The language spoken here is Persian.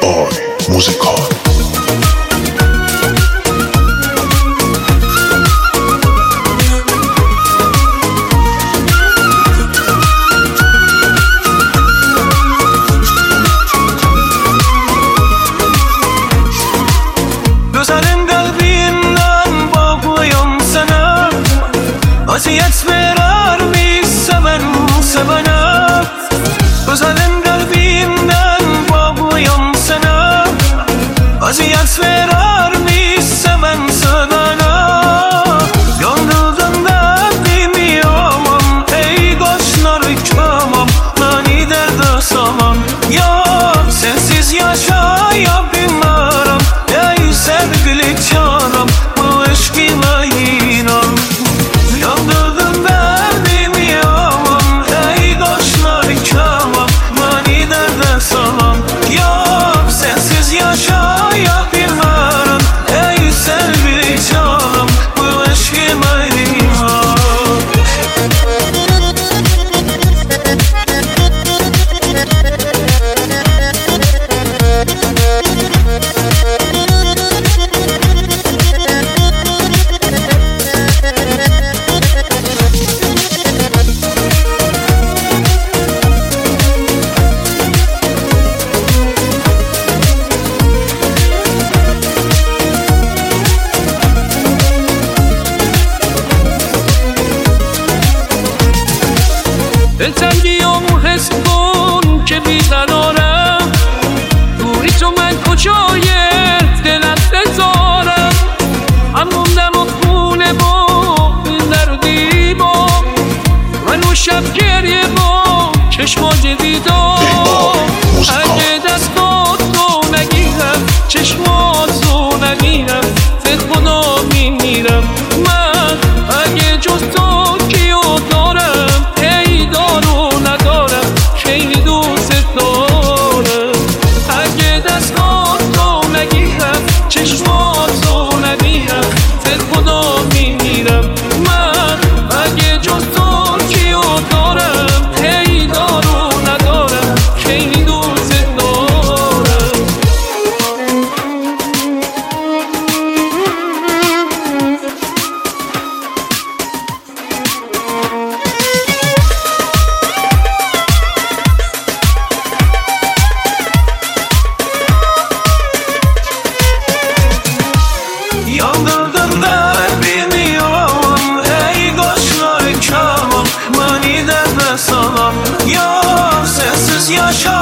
boy musical. Gözlerim kalbimden bağlıyım sana. Aziyet verer mi seven sevene? Gözlerim kalbimden bağlıyım sana. Aziyet verer mi seven sevene? Yanıldın da bilmiyorum ey kaşlar kamam. Nani derde salam ya sensiz yaşayabilirim. Ey sevgili canım bu aşkıma inan. Yandırdın ben bilmiyorum ey kaşlar kamam. Nani derde salam ya sensiz yaşayabilirim. Ey sevgili canım bu aşkıma inan. دلتنگیام حس کن که بیقرارم. روی تو من کجای دلت بذارم. هم موندم و خونه با این در و دیوار. من اون شب گریه با چشمای دیدار. اگه دستات رو نگیرم چشمات رو نگیرم به خدا میمیرم من. اگه جز تو کیو دارم ای دارو ندارم خیلی دوست دارم. اگه دستات رو نگیرم چشمات رو نگیرم به خدا میمیرم من. اگه جز تو کیو دارم ای دارو ندارم خیلی دوست دارم. Yandırdın da bilmiyorum ey kaşlar kamam. Mani derde salam ya sensiz yaşa